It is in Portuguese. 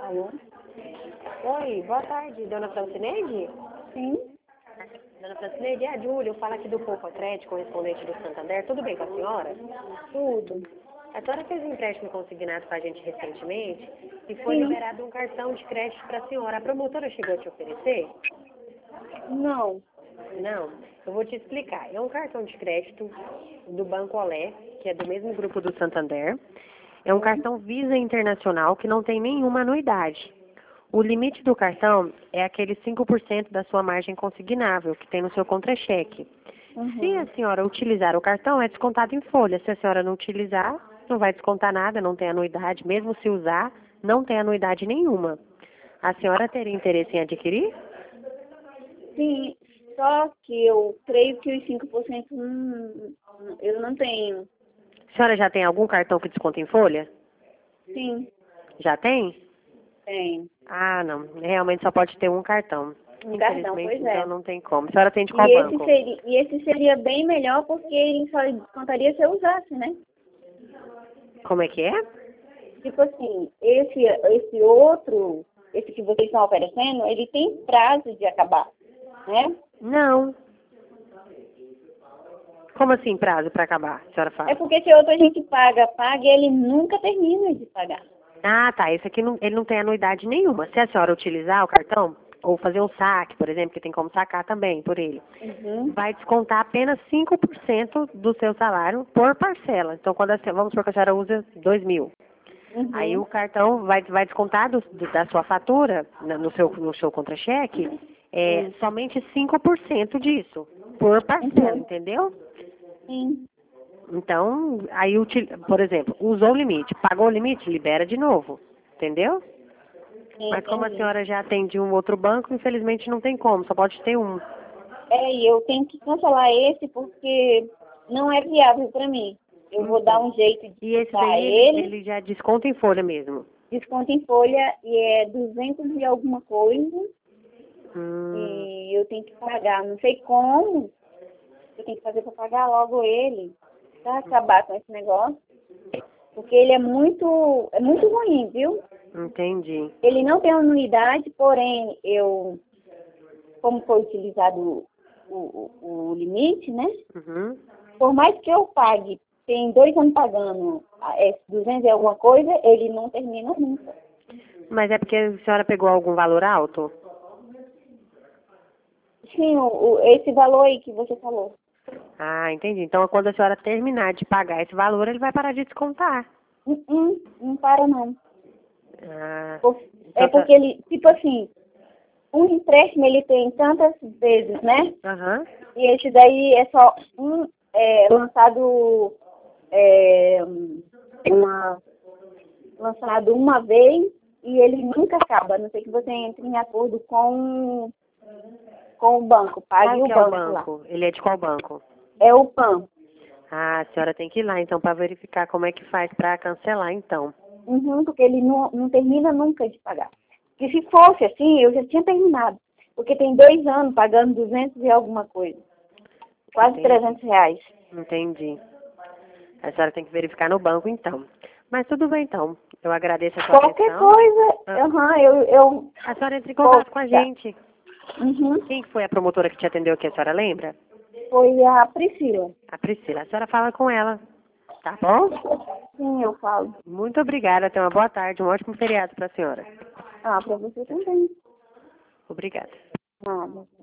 Alô? Oi, boa tarde, dona Francineide? Sim? Dona Francineide, é a Júlia, eu falo aqui do Poupa Crédito, correspondente do Santander. Tudo bem com a senhora? Tudo. A senhora fez um empréstimo consignado com a gente recentemente e foi Sim. liberado um cartão de crédito para a senhora. A promotora chegou a te oferecer? Não. Não, eu vou te explicar. É um cartão de crédito do Banco Olé, que é do mesmo grupo do Santander. É um cartão Visa Internacional que não tem nenhuma anuidade. O limite do cartão é aquele 5% da sua margem consignável que tem no seu contra-cheque. Se a senhora utilizar o cartão, é descontado em folha. Se a senhora não utilizar, não vai descontar nada, não tem anuidade. Mesmo se usar, não tem anuidade nenhuma. A senhora teria interesse em adquirir? Sim, só que eu creio que os 5% eu não tenho. A senhora já tem algum cartão que desconta em folha? Sim, Já tem? tenho. Ah, não. Realmente só pode ter um cartão. Um cartão, Infelizmente, pois é. então não tem como. A senhora tem de qual E banco? esse seria bem melhor porque ele só descontaria se eu usasse, né? Como é que é? Tipo assim, esse outro, esse que vocês estão oferecendo, ele tem prazo de acabar, né? Não. Como assim prazo para acabar? A senhora fala. É porque esse outro a gente paga e ele nunca termina de pagar. Ah, tá. Esse aqui não, ele não tem anuidade nenhuma. Se a senhora utilizar o cartão, ou fazer um saque, por exemplo, que tem como sacar também por ele, Uhum. vai descontar apenas 5% do seu salário por parcela. Então, vamos supor que a senhora usa 2.000. Uhum. Aí o cartão vai descontar da sua fatura, no seu contra-cheque, somente 5% disso, por parcela, Uhum. entendeu? Sim. Então, aí, por exemplo, usou o limite, pagou o limite, libera de novo, entendeu? Sim, Mas como a entendi. senhora já atende um outro banco, infelizmente não tem como, só pode ter um. E eu tenho que cancelar esse porque não é viável para mim. Eu vou dar Então, um jeito de e esse quitar daí, ele, ele já desconta em folha mesmo. desconto em folha e é 200 e alguma coisa Hum, e eu tenho que pagar. Não sei como, eu tenho que fazer para pagar logo ele, para acabar com esse negócio. Porque ele é muito ruim, viu? entendi. Ele não tem anuidade, porém, como foi utilizado o limite, né? Uhum. Por mais que eu pague, tem 2 anos pagando 200 e alguma coisa, ele não termina nunca. Mas é porque a senhora pegou algum valor alto? Sim, esse valor aí que você falou. Ah, entendi. Então, quando a senhora terminar de pagar esse valor, ele vai parar de descontar. Não para não. Ah, É então tá. porque ele, tipo assim, um empréstimo ele tem tantas vezes, né? Aham. E esse daí é só lançado é, lançado uma vez e ele nunca acaba, a não ser que você entre em acordo com o banco, Qual pague o que é o banco lá. banco? Ele é de qual banco? É o PAN. Ah, a senhora tem que ir lá, então, para verificar como é que faz para cancelar, então. Uhum, porque ele não termina nunca de pagar. E se fosse assim, eu já tinha terminado. Porque tem 2 anos pagando 200 e alguma coisa. Quase Entendi. R$ 300. Entendi. A senhora tem que verificar no banco, então. Mas tudo bem, então. Eu agradeço a sua Qualquer atenção. coisa, Ah, eu a senhora entra em vou contato com a dar. gente. Uhum. Quem que foi a promotora que te atendeu aqui, a senhora lembra? Foi a Priscila. A Priscila. A senhora fala com ela, tá bom? Sim, eu falo. Muito obrigada. Tenha uma boa tarde, um ótimo feriado para a senhora. Ah, para você também. Obrigada. Nada.